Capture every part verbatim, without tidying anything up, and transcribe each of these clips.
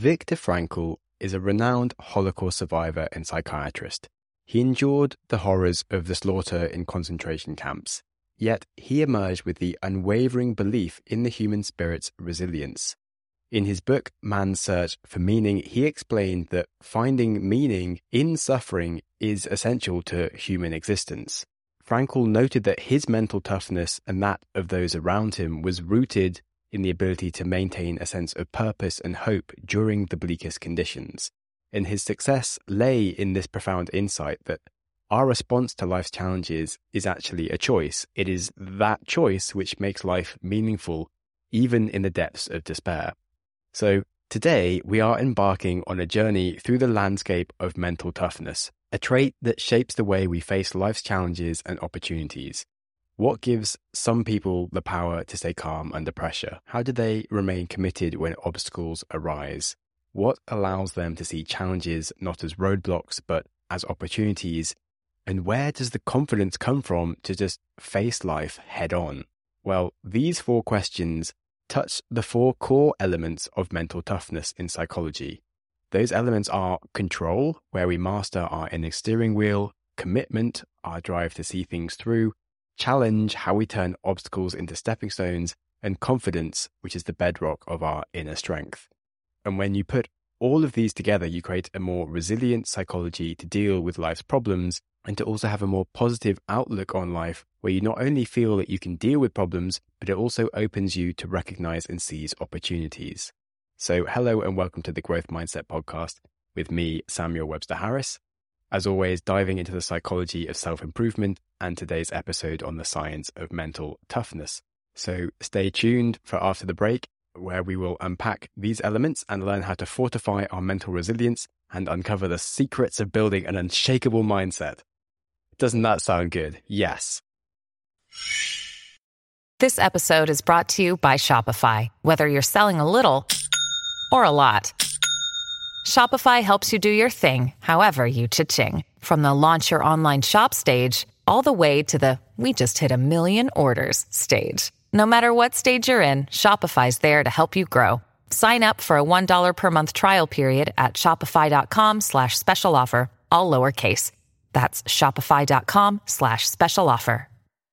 Viktor Frankl is a renowned Holocaust survivor and psychiatrist. He endured the horrors of the slaughter in concentration camps, yet he emerged with the unwavering belief in the human spirit's resilience. In his book, Man's Search for Meaning, he explained that finding meaning in suffering is essential to human existence. Frankl noted that his mental toughness and that of those around him was rooted in the ability to maintain a sense of purpose and hope during the bleakest conditions. And his success lay in this profound insight that our response to life's challenges is actually a choice. It is that choice which makes life meaningful, even in the depths of despair. So today we are embarking on a journey through the landscape of mental toughness, a trait that shapes the way we face life's challenges and opportunities. What gives some people the power to stay calm under pressure? How do they remain committed when obstacles arise? What allows them to see challenges not as roadblocks, but as opportunities? And where does the confidence come from to just face life head on? Well, these four questions touch the four core elements of mental toughness in psychology. Those elements are control, where we master our inner steering wheel; commitment, our drive to see things through; challenge, how we turn obstacles into stepping stones; and confidence, which is the bedrock of our inner strength. And when you put all of these together, you create a more resilient psychology to deal with life's problems and to also have a more positive outlook on life, where you not only feel that you can deal with problems, but it also opens you to recognize and seize opportunities. So hello and welcome to the Growth Mindset Podcast with me, Samuel Webster Harris. As always, diving into the psychology of self-improvement and today's episode on the science of mental toughness. So stay tuned for after the break, where we will unpack these elements and learn how to fortify our mental resilience and uncover the secrets of building an unshakable mindset. Doesn't that sound good? Yes. This episode is brought to you by Shopify. Whether you're selling a little or a lot, Shopify helps you do your thing, however you cha-ching. From the launch your online shop stage, all the way to the we just hit a million orders stage. No matter what stage you're in, Shopify's there to help you grow. Sign up for a one dollar per month trial period at shopify.com slash special offer, all lowercase. That's shopify.com slash special offer.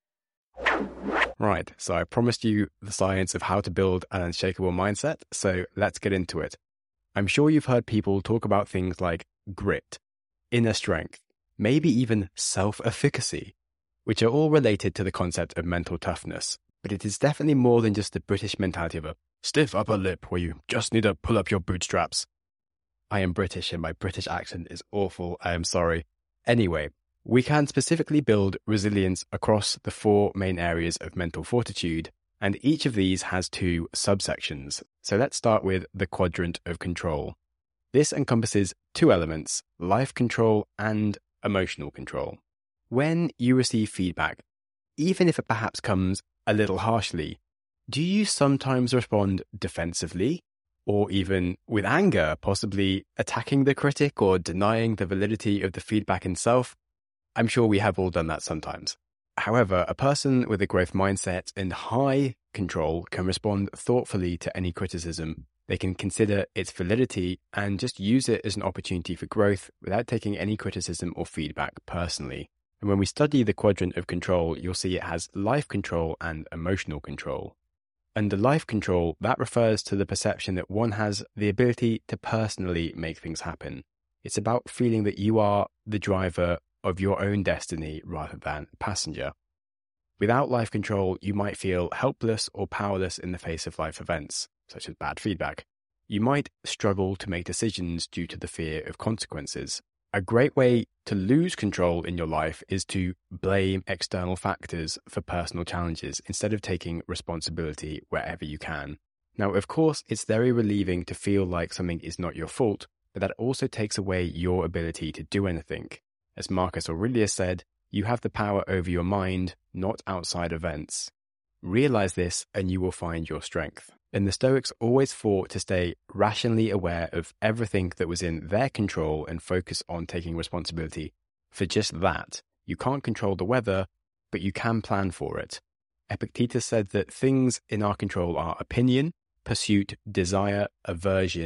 Right, so I promised you the science of how to build an unshakable mindset, so let's get into it. I'm sure you've heard people talk about things like grit, inner strength, maybe even self-efficacy, which are all related to the concept of mental toughness. But it is definitely more than just the British mentality of a stiff upper lip where you just need to pull up your bootstraps. I am British and my British accent is awful. I am sorry. Anyway, we can specifically build resilience across the four main areas of mental fortitude, and each of these has two subsections. So let's start with the quadrant of control. This encompasses two elements, life control and emotional control. When you receive feedback, even if it perhaps comes a little harshly, do you sometimes respond defensively or even with anger, possibly attacking the critic or denying the validity of the feedback itself? I'm sure we have all done that sometimes. However, a person with a growth mindset and high control can respond thoughtfully to any criticism. They can consider its validity and just use it as an opportunity for growth without taking any criticism or feedback personally. And when we study the quadrant of control, you'll see it has life control and emotional control. Under life control, that refers to the perception that one has the ability to personally make things happen. It's about feeling that you are the driver of your own destiny rather than a passenger. Without life control, you might feel helpless or powerless in the face of life events, such as bad feedback. You might struggle to make decisions due to the fear of consequences. A great way to lose control in your life is to blame external factors for personal challenges instead of taking responsibility wherever you can. Now, of course, it's very relieving to feel like something is not your fault, but that also takes away your ability to do anything. As Marcus Aurelius said, you have the power over your mind, not outside events. Realize this and you will find your strength. And the Stoics always fought to stay rationally aware of everything that was in their control and focus on taking responsibility for just that. You can't control the weather, but you can plan for it. Epictetus said that things in our control are opinion, pursuit, desire, aversion,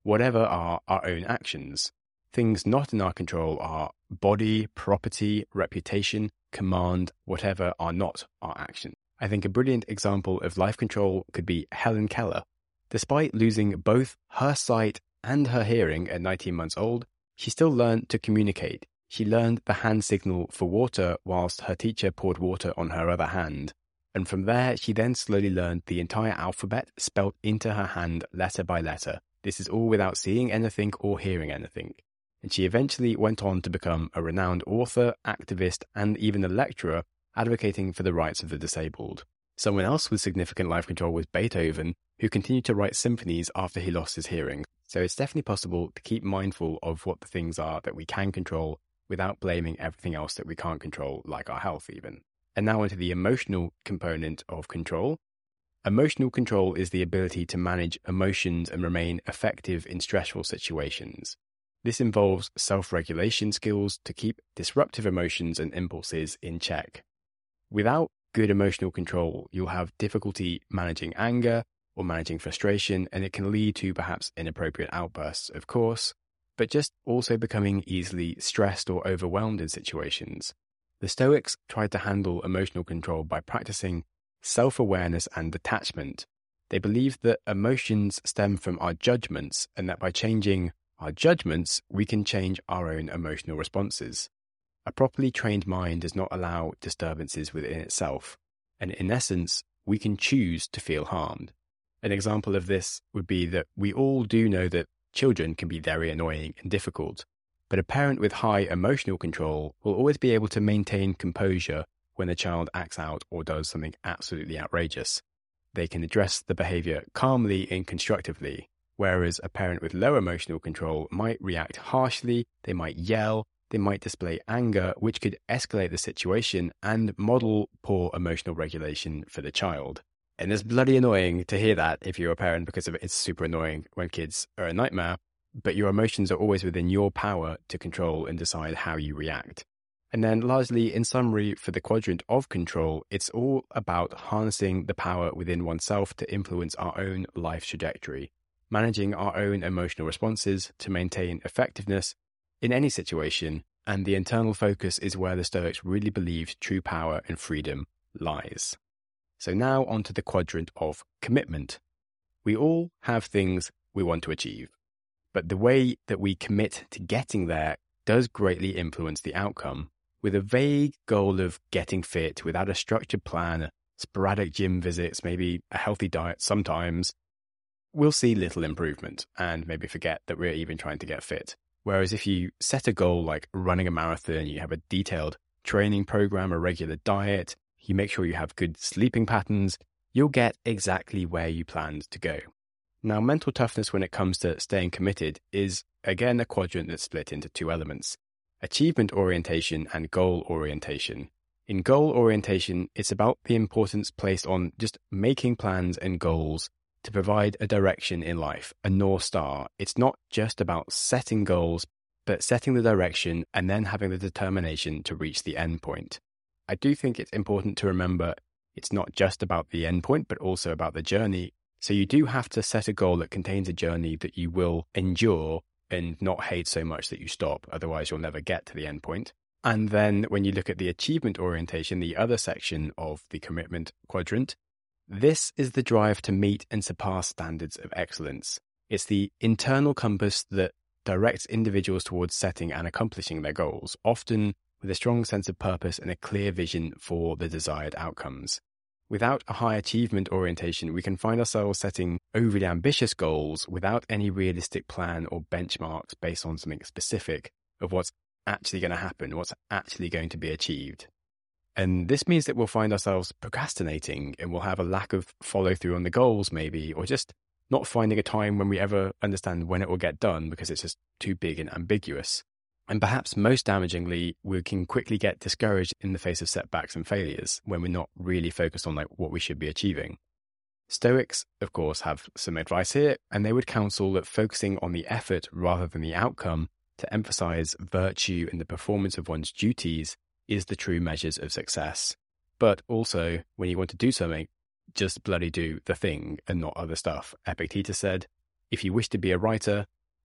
whatever are our own actions. Things not in our control are body, property, reputation, command, whatever are not our action. I think a brilliant example of life control could be Helen Keller. Despite losing both her sight and her hearing at nineteen months old, she still learned to communicate. She learned the hand signal for water whilst her teacher poured water on her other hand. And from there, she then slowly learned the entire alphabet spelled into her hand letter by letter. This is all without seeing anything or hearing anything. And she eventually went on to become a renowned author, activist, and even a lecturer advocating for the rights of the disabled. Someone else with significant life control was Beethoven, who continued to write symphonies after he lost his hearing. So it's definitely possible to keep mindful of what the things are that we can control without blaming everything else that we can't control, like our health even. And now into the emotional component of control. Emotional control is the ability to manage emotions and remain effective in stressful situations. This involves self-regulation skills to keep disruptive emotions and impulses in check. Without good emotional control, you'll have difficulty managing anger or managing frustration, and it can lead to perhaps inappropriate outbursts, of course, but just also becoming easily stressed or overwhelmed in situations. The Stoics tried to handle emotional control by practicing self-awareness and detachment. They believed that emotions stem from our judgments, and that by changing our judgments, we can change our own emotional responses. A properly trained mind does not allow disturbances within itself, and in essence, we can choose to feel harmed. An example of this would be that we all do know that children can be very annoying and difficult, but a parent with high emotional control will always be able to maintain composure when a child acts out or does something absolutely outrageous. They can address the behavior calmly and constructively, whereas a parent with low emotional control might react harshly, they might yell, they might display anger, which could escalate the situation and model poor emotional regulation for the child. And it's bloody annoying to hear that if you're a parent, because it's super annoying when kids are a nightmare, but your emotions are always within your power to control and decide how you react. And then largely, in summary, for the quadrant of control, it's all about harnessing the power within oneself to influence our own life trajectory, managing our own emotional responses to maintain effectiveness in any situation, and the internal focus is where the Stoics really believed true power and freedom lies. So now onto the quadrant of commitment. We all have things we want to achieve, but the way that we commit to getting there does greatly influence the outcome. With a vague goal of getting fit without a structured plan, sporadic gym visits, maybe a healthy diet sometimes, we'll see little improvement and maybe forget that we're even trying to get fit. Whereas if you set a goal like running a marathon, you have a detailed training program, a regular diet, you make sure you have good sleeping patterns, you'll get exactly where you planned to go. Now, mental toughness when it comes to staying committed is, again, a quadrant that's split into two elements: achievement orientation and goal orientation. In goal orientation, it's about the importance placed on just making plans and goals to provide a direction in life, a North Star. It's not just about setting goals, but setting the direction and then having the determination to reach the end point. I do think it's important to remember it's not just about the end point, but also about the journey. So you do have to set a goal that contains a journey that you will endure and not hate so much that you stop. Otherwise, you'll never get to the end point. And then when you look at the achievement orientation, the other section of the commitment quadrant, this is the drive to meet and surpass standards of excellence. It's the internal compass that directs individuals towards setting and accomplishing their goals, often with a strong sense of purpose and a clear vision for the desired outcomes. Without a high achievement orientation, we can find ourselves setting overly ambitious goals without any realistic plan or benchmarks based on something specific of what's actually going to happen, what's actually going to be achieved. And this means that we'll find ourselves procrastinating and we'll have a lack of follow through on the goals maybe, or just not finding a time when we ever understand when it will get done because it's just too big and ambiguous. And perhaps most damagingly, we can quickly get discouraged in the face of setbacks and failures when we're not really focused on like what we should be achieving. Stoics, of course, have some advice here, and they would counsel that focusing on the effort rather than the outcome to emphasize virtue and the performance of one's duties is the true measures of success. But also, when you want to do something, just bloody do the thing and not other stuff. Epictetus said, if you wish to be a writer,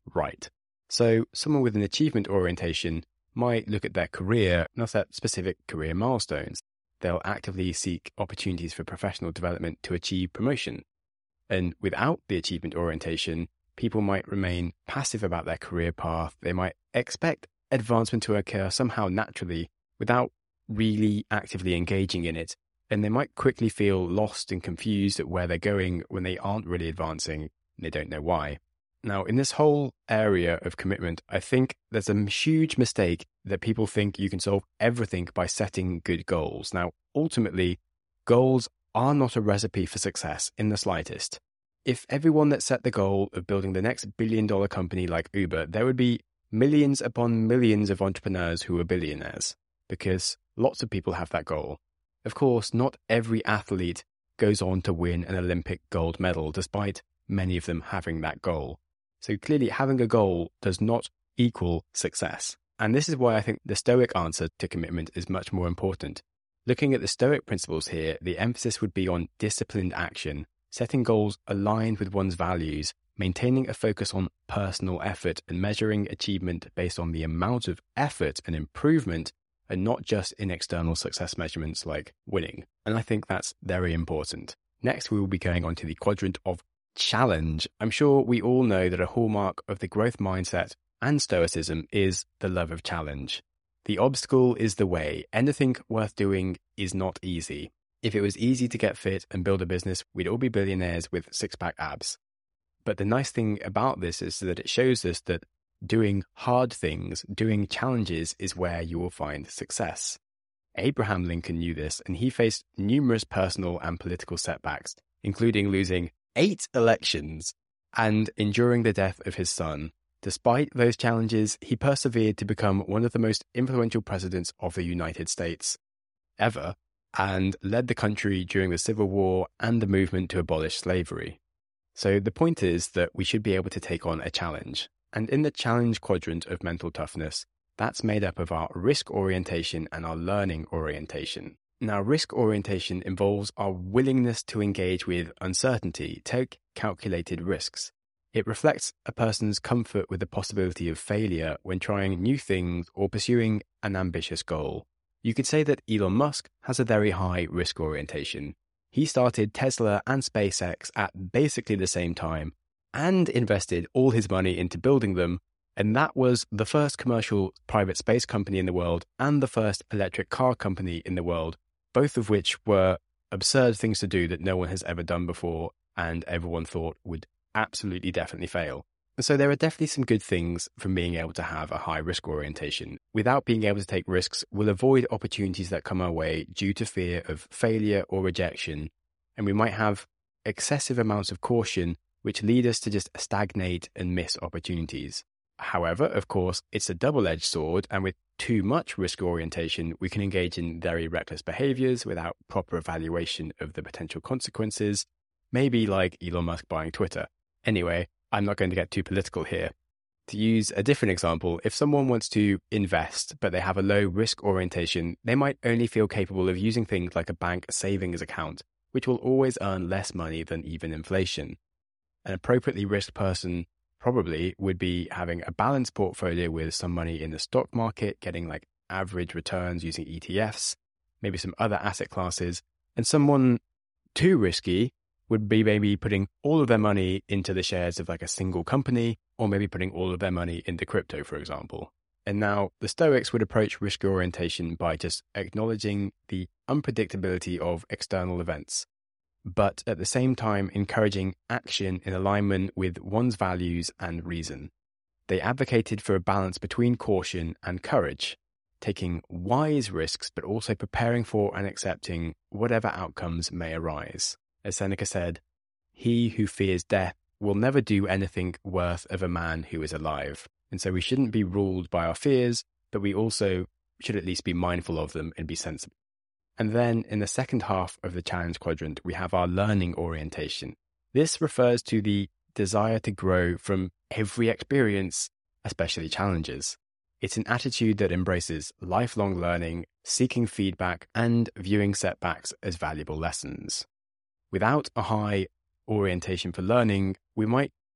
right. So someone with an achievement orientation might look at their career, not at specific career milestones. They'll actively seek opportunities for professional development to achieve promotion. And without the achievement orientation, people might remain passive about their career path. They might expect advancement to occur somehow naturally without really actively engaging in it. And they might quickly feel lost and confused at where they're going when they aren't really advancing and they don't know why. Now, in this whole area of commitment, I think there's a huge mistake that people think you can solve everything by setting good goals. Now, ultimately, goals are not a recipe for success in the slightest. If everyone that set the goal of building the next billion dollar company like Uber, there would be millions upon millions of entrepreneurs who are billionaires, because lots of people have that goal. Of course, not every athlete goes on to win an Olympic gold medal, despite many of them having that goal. So clearly, having a goal does not equal success. And this is why I think the Stoic answer to commitment is much more important. Looking at the Stoic principles here, the emphasis would be on disciplined action, setting goals aligned with one's values, maintaining a focus on personal effort, and measuring achievement based on the amount of effort and improvement, and not just in external success measurements like winning. And I think that's very important. Next, we will be going on to the quadrant of challenge. I'm sure we all know that a hallmark of the growth mindset and Stoicism is the love of challenge. The obstacle is the way. Anything worth doing is not easy. If it was easy to get fit and build a business, we'd all be billionaires with six-pack abs. But the nice thing about this is that it shows us that doing hard things, doing challenges, is where you will find success. Abraham Lincoln knew this, and he faced numerous personal and political setbacks, including losing eight elections and enduring the death of his son. Despite those challenges, he persevered to become one of the most influential presidents of the United States ever, and led the country during the Civil War and the movement to abolish slavery. So the point is that we should be able to take on a challenge. And in the challenge quadrant of mental toughness, that's made up of our risk orientation and our learning orientation. Now, risk orientation involves our willingness to engage with uncertainty, take calculated risks. It reflects a person's comfort with the possibility of failure when trying new things or pursuing an ambitious goal. You could say that Elon Musk has a very high risk orientation. He started Tesla and SpaceX at basically the same time and invested all his money into building them, and that was the first commercial private space company in the world and the first electric car company in the world, both of which were absurd things to do that no one has ever done before and everyone thought would absolutely definitely fail. So there are definitely some good things from being able to have a high risk orientation. Without being able to take risks, we'll avoid opportunities that come our way due to fear of failure or rejection, and we might have excessive amounts of caution which lead us to just stagnate and miss opportunities. However, of course, it's a double-edged sword, and with too much risk orientation, we can engage in very reckless behaviors without proper evaluation of the potential consequences, maybe like Elon Musk buying Twitter. Anyway, I'm not going to get too political here. To use a different example, if someone wants to invest, but they have a low risk orientation, they might only feel capable of using things like a bank savings account, which will always earn less money than even inflation. An appropriately risked person probably would be having a balanced portfolio with some money in the stock market, getting like average returns using E T Fs, maybe some other asset classes, and someone too risky would be maybe putting all of their money into the shares of like a single company, or maybe putting all of their money into crypto, for example. And now the Stoics would approach risk orientation by just acknowledging the unpredictability of external events, but at the same time encouraging action in alignment with one's values and reason. They advocated for a balance between caution and courage, taking wise risks but also preparing for and accepting whatever outcomes may arise. As Seneca said, "He who fears death will never do anything worth of a man who is alive." And so we shouldn't be ruled by our fears, but we also should at least be mindful of them and be sensible. And then in the second half of the challenge quadrant, we have our learning orientation. This refers to the desire to grow from every experience, especially challenges. It's an attitude that embraces lifelong learning, seeking feedback, and viewing setbacks as valuable lessons. Without a high orientation for learning, we might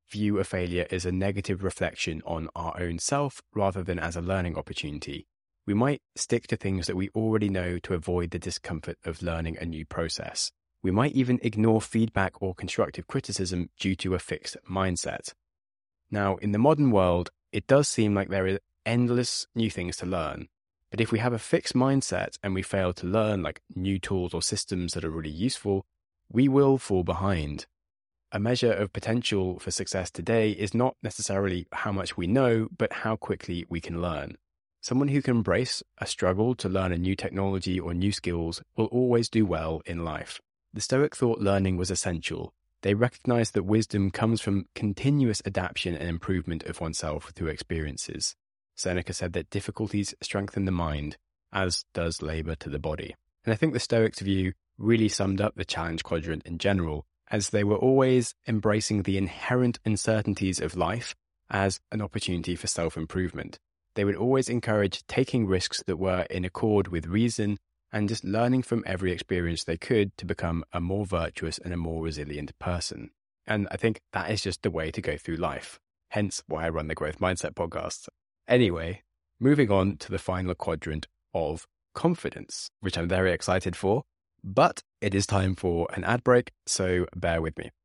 view a failure as a negative reflection on our own self rather than as a learning opportunity. We might stick to things that we already know to avoid the discomfort of learning a new process. We might even ignore feedback or constructive criticism due to a fixed mindset. Now, in the modern world, it does seem like there are endless new things to learn. But if we have a fixed mindset and we fail to learn like new tools or systems that are really useful, we will fall behind. A measure of potential for success today is not necessarily how much we know, but how quickly we can learn. Someone who can embrace a struggle to learn a new technology or new skills will always do well in life. The Stoic thought learning was essential. They recognized that wisdom comes from continuous adaptation and improvement of oneself through experiences. Seneca said that difficulties strengthen the mind, as does labor to the body. And I think the Stoics' view really summed up the challenge quadrant in general, as they were always embracing the inherent uncertainties of life as an opportunity for self-improvement. They would always encourage taking risks that were in accord with reason and just learning from every experience they could to become a more virtuous and a more resilient person. And I think that is just the way to go through life. Hence why I run the Growth Mindset podcast. Anyway, moving on to the final quadrant of confidence, which I'm very excited for, but it is time for an ad break, so bear with me.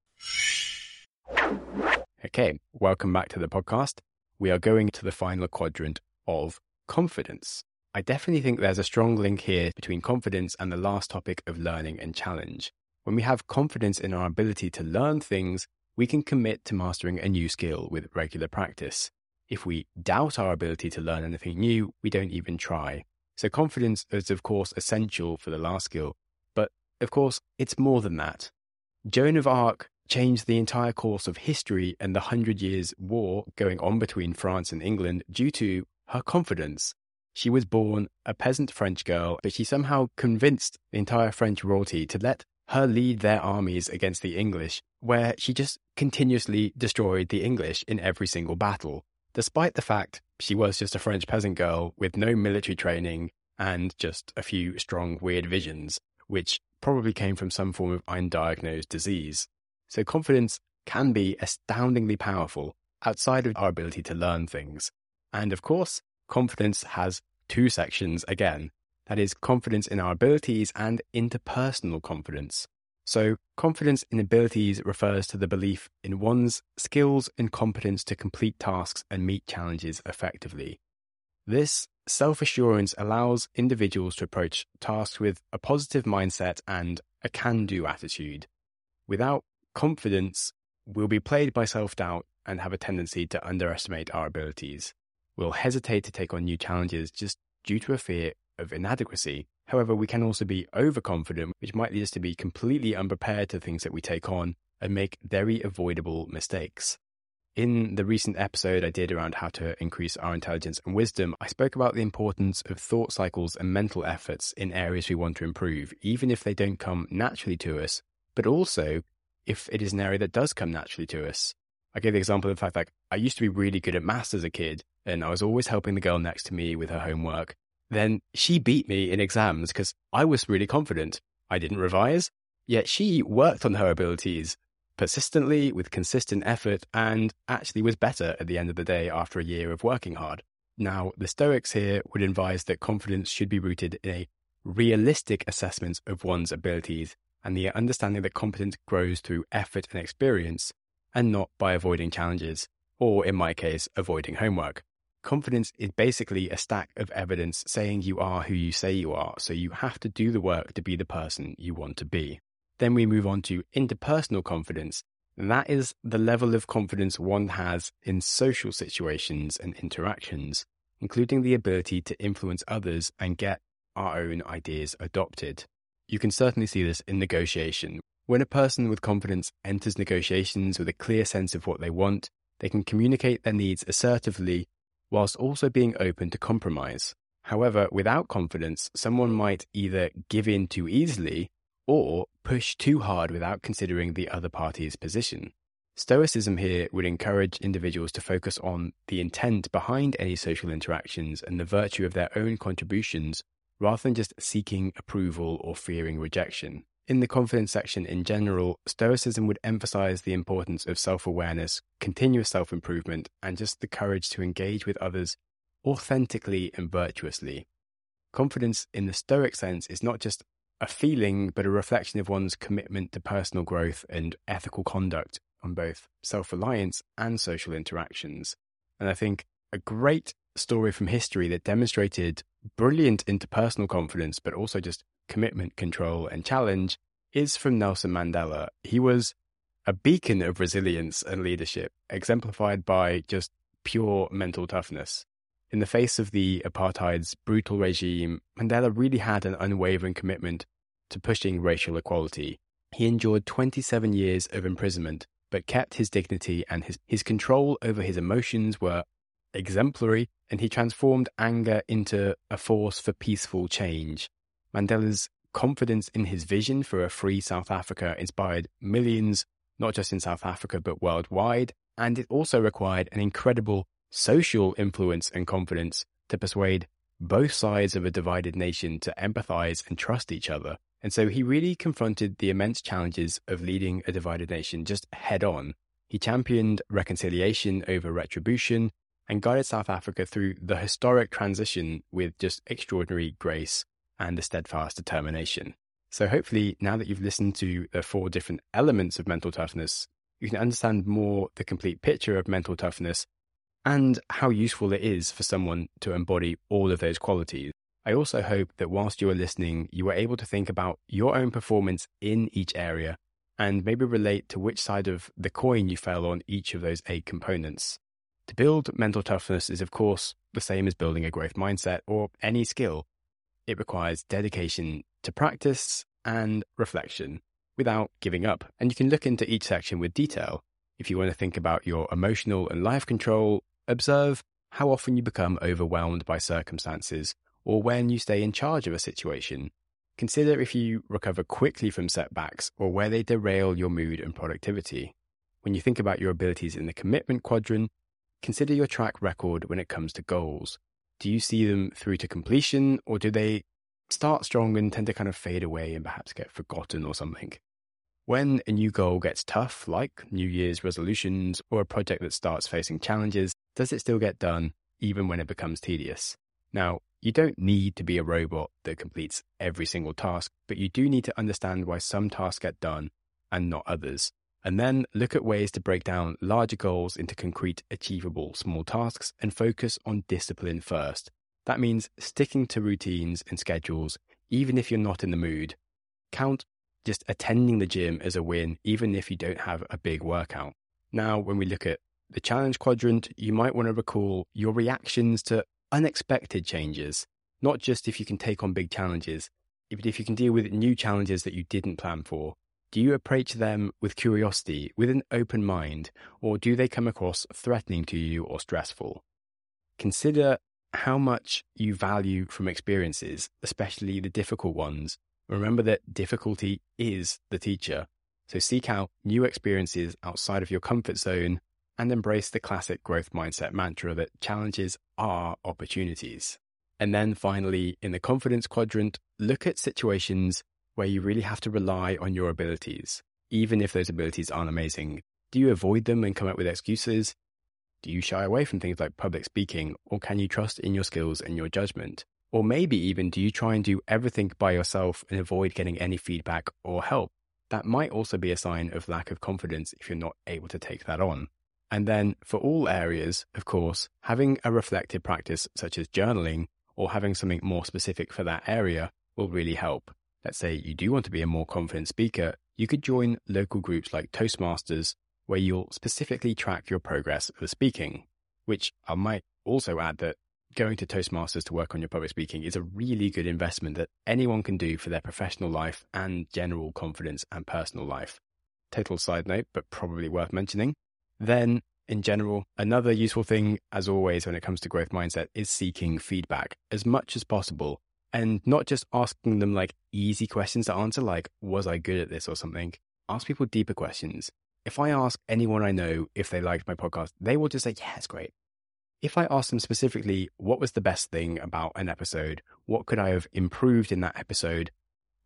Okay, welcome back to the podcast. We are going to the final quadrant of confidence. I definitely think there's a strong link here between confidence and the last topic of learning and challenge. When we have confidence in our ability to learn things, we can commit to mastering a new skill with regular practice. If we doubt our ability to learn anything new, we don't even try. So confidence is of course essential for the last skill, but of course it's more than that. Joan of Arc changed the entire course of history and the Hundred Years' War going on between France and England due to her confidence. She was born a peasant French girl, but she somehow convinced the entire French royalty to let her lead their armies against the English, where she just continuously destroyed the English in every single battle, despite the fact she was just a French peasant girl with no military training and just a few strong weird visions, which probably came from some form of undiagnosed disease. So confidence can be astoundingly powerful outside of our ability to learn things. And of course, confidence has two sections again. That is confidence in our abilities and interpersonal confidence. So confidence in abilities refers to the belief in one's skills and competence to complete tasks and meet challenges effectively. This self-assurance allows individuals to approach tasks with a positive mindset and a can-do attitude. Without confidence, we'll be plagued by self-doubt and have a tendency to underestimate our abilities. We'll hesitate to take on new challenges just due to a fear of inadequacy. However, we can also be overconfident, which might lead us to be completely unprepared to things that we take on and make very avoidable mistakes. In the recent episode I did around how to increase our intelligence and wisdom, I spoke about the importance of thought cycles and mental efforts in areas we want to improve, even if they don't come naturally to us, but also if it is an area that does come naturally to us. I gave the example of the fact that I used to be really good at maths as a kid, and I was always helping the girl next to me with her homework. Then she beat me in exams because I was really confident. I didn't revise, yet she worked on her abilities persistently with consistent effort and actually was better at the end of the day after a year of working hard. Now, the Stoics here would advise that confidence should be rooted in a realistic assessment of one's abilities and the understanding that competence grows through effort and experience and not by avoiding challenges, or in my case, avoiding homework. Confidence is basically a stack of evidence saying you are who you say you are, so you have to do the work to be the person you want to be. Then we move on to interpersonal confidence. That is the level of confidence one has in social situations and interactions, including the ability to influence others and get our own ideas adopted. You can certainly see this in negotiation. When a person with confidence enters negotiations with a clear sense of what they want, they can communicate their needs assertively whilst also being open to compromise. However, without confidence, someone might either give in too easily or push too hard without considering the other party's position. Stoicism here would encourage individuals to focus on the intent behind any social interactions and the virtue of their own contributions rather than just seeking approval or fearing rejection. in the confidence section in general, Stoicism would emphasize the importance of self-awareness, continuous self-improvement, and just the courage to engage with others authentically and virtuously. Confidence in the Stoic sense is not just a feeling, but a reflection of one's commitment to personal growth and ethical conduct on both self-reliance and social interactions. And I think a great story from history that demonstrated brilliant interpersonal confidence, but also just commitment, control, and challenge is from Nelson Mandela. He was a beacon of resilience and leadership, exemplified by just pure mental toughness. In the face of the apartheid's brutal regime, Mandela really had an unwavering commitment to pushing racial equality. He endured twenty-seven years of imprisonment, but kept his dignity, and his, his control over his emotions were exemplary, and he transformed anger into a force for peaceful change. Mandela's confidence in his vision for a free South Africa inspired millions, not just in South Africa, but worldwide, and it also required an incredible social influence and confidence to persuade both sides of a divided nation to empathize and trust each other. And so he really confronted the immense challenges of leading a divided nation just head on. He championed reconciliation over retribution and guided South Africa through the historic transition with just extraordinary grace and a steadfast determination. So hopefully, now that you've listened to the four different elements of mental toughness, you can understand more the complete picture of mental toughness and how useful it is for someone to embody all of those qualities. I also hope that whilst you are listening, you are able to think about your own performance in each area and maybe relate to which side of the coin you fell on each of those eight components. To build mental toughness is, of course, the same as building a growth mindset or any skill. It requires dedication to practice and reflection without giving up. And you can look into each section with detail. If you want to think about your emotional and life control, observe how often you become overwhelmed by circumstances or when you stay in charge of a situation. Consider if you recover quickly from setbacks or where they derail your mood and productivity. When you think about your abilities in the commitment quadrant, consider your track record when it comes to goals. Do you see them through to completion, or do they start strong and tend to kind of fade away and perhaps get forgotten or something? When a new goal gets tough, like New Year's resolutions or a project that starts facing challenges, does it still get done even when it becomes tedious? Now, you don't need to be a robot that completes every single task, but you do need to understand why some tasks get done and not others. And then look at ways to break down larger goals into concrete, achievable small tasks and focus on discipline first. That means sticking to routines and schedules, even if you're not in the mood. Count just attending the gym as a win, even if you don't have a big workout. Now, when we look at the challenge quadrant, you might want to recall your reactions to unexpected changes, not just if you can take on big challenges, but if you can deal with new challenges that you didn't plan for. Do you approach them with curiosity, with an open mind, or do they come across threatening to you or stressful? Consider how much you value from experiences, especially the difficult ones. Remember that difficulty is the teacher. So seek out new experiences outside of your comfort zone and embrace the classic growth mindset mantra that challenges are opportunities. And then finally, in the confidence quadrant, look at situations where you really have to rely on your abilities, even if those abilities aren't amazing. Do you avoid them and come up with excuses? Do you shy away from things like public speaking, or can you trust in your skills and your judgment? Or maybe even do you try and do everything by yourself and avoid getting any feedback or help? That might also be a sign of lack of confidence if you're not able to take that on. And then for all areas, of course, having a reflective practice such as journaling or having something more specific for that area will really help. Let's say you do want to be a more confident speaker, you could join local groups like Toastmasters, where you'll specifically track your progress of speaking, which I might also add that going to Toastmasters to work on your public speaking is a really good investment that anyone can do for their professional life and general confidence and personal life. Total side note, but probably worth mentioning. Then, in general, another useful thing, as always, when it comes to growth mindset is seeking feedback as much as possible. And not just asking them like easy questions to answer, like, was I good at this or something? Ask people deeper questions. If I ask anyone I know if they liked my podcast, they will just say, yeah, it's great. If I ask them specifically, what was the best thing about an episode? What could I have improved in that episode?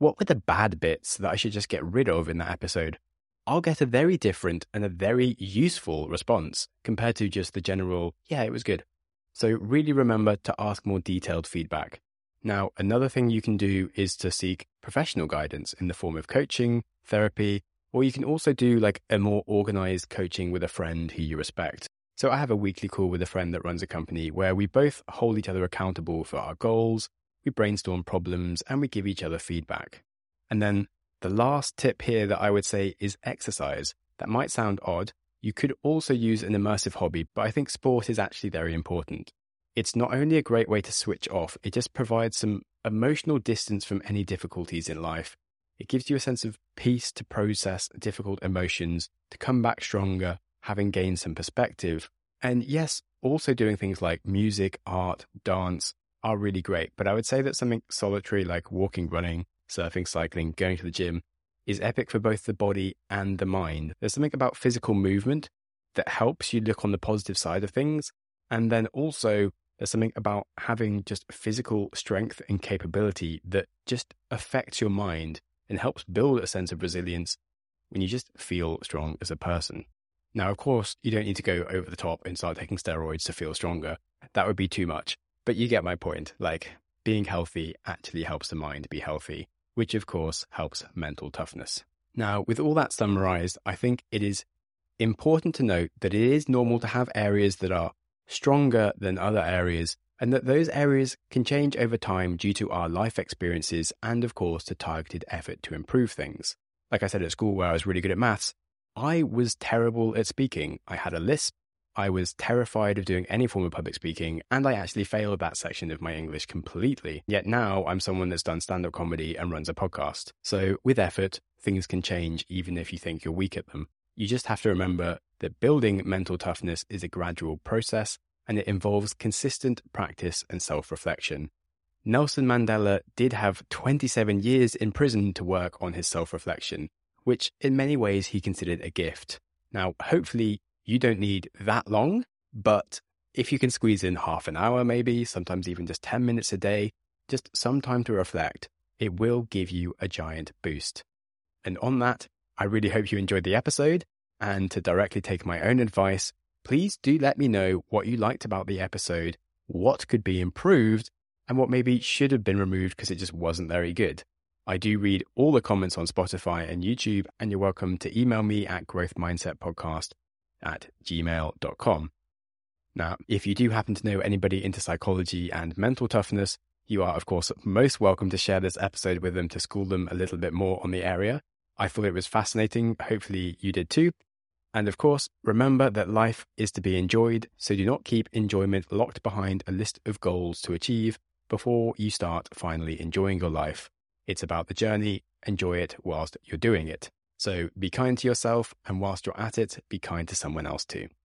what were the bad bits that I should just get rid of in that episode, I'll get a very different and a very useful response compared to just the general, yeah, it was good. So really remember to ask more detailed feedback. Now, another thing you can do is to seek professional guidance in the form of coaching, therapy, or you can also do like a more organized coaching with a friend who you respect. So I have a weekly call with a friend that runs a company where we both hold each other accountable for our goals, we brainstorm problems, and we give each other feedback. And then the last tip here that I would say is exercise. That might sound odd. You could also use an immersive hobby, but I think sport is actually very important. It's not only a great way to switch off, it just provides some emotional distance from any difficulties in life. It gives you a sense of peace to process difficult emotions, to come back stronger, having gained some perspective. And yes, also doing things like music, art, dance are really great. But I would say that something solitary like walking, running, surfing, cycling, going to the gym is epic for both the body and the mind. There's something about physical movement that helps you look on the positive side of things. And then also there's something about having just physical strength and capability that just affects your mind and helps build a sense of resilience when you just feel strong as a person. Now, of course, you don't need to go over the top and start taking steroids to feel stronger. That would be too much. But you get my point. Like, being healthy actually helps the mind be healthy, which of course helps mental toughness. Now, with all that summarized, I think it is important to note that it is normal to have areas that are stronger than other areas, and that those areas can change over time due to our life experiences and, of course, to targeted effort to improve things. Like I said at school where I was really good at maths, I was terrible at speaking. I had a lisp, I was terrified of doing any form of public speaking, and I actually failed that section of my English completely. Yet now I'm someone that's done stand-up comedy and runs a podcast. So with effort, things can change even if you think you're weak at them. You just have to remember that building mental toughness is a gradual process, and it involves consistent practice and self-reflection. Nelson Mandela did have twenty-seven years in prison to work on his self-reflection, which in many ways he considered a gift. Now, hopefully you don't need that long, but if you can squeeze in half an hour maybe, sometimes even just ten minutes a day, just some time to reflect, it will give you a giant boost. And on that, I really hope you enjoyed the episode, and to directly take my own advice, please do let me know what you liked about the episode, what could be improved, and what maybe should have been removed because it just wasn't very good. I do read all the comments on Spotify and YouTube, and you're welcome to email me at growthmindsetpodcast at gmail dot com. Now, if you do happen to know anybody into psychology and mental toughness, you are, of course, most welcome to share this episode with them to school them a little bit more on the area. I thought it was fascinating. Hopefully you did too. And of course, remember that life is to be enjoyed, so do not keep enjoyment locked behind a list of goals to achieve before you start finally enjoying your life. It's about the journey. Enjoy it whilst you're doing it. So be kind to yourself, and whilst you're at it, be kind to someone else too.